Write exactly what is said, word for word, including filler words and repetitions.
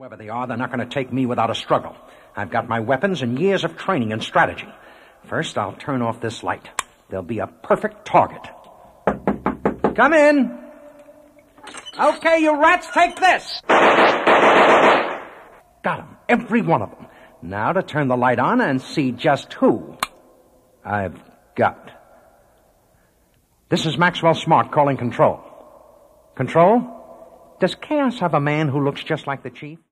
Whoever they are, they're not going to take me without a struggle. I've got my weapons and years of training and strategy. First, I'll turn off this light. They'll be a perfect target. Come in. Okay, you rats, take this. Got them, every one of them. Now to turn the light on and see just who I've got. This is Maxwell Smart calling Control. Control? Does Chaos have a man who looks just like the Chief?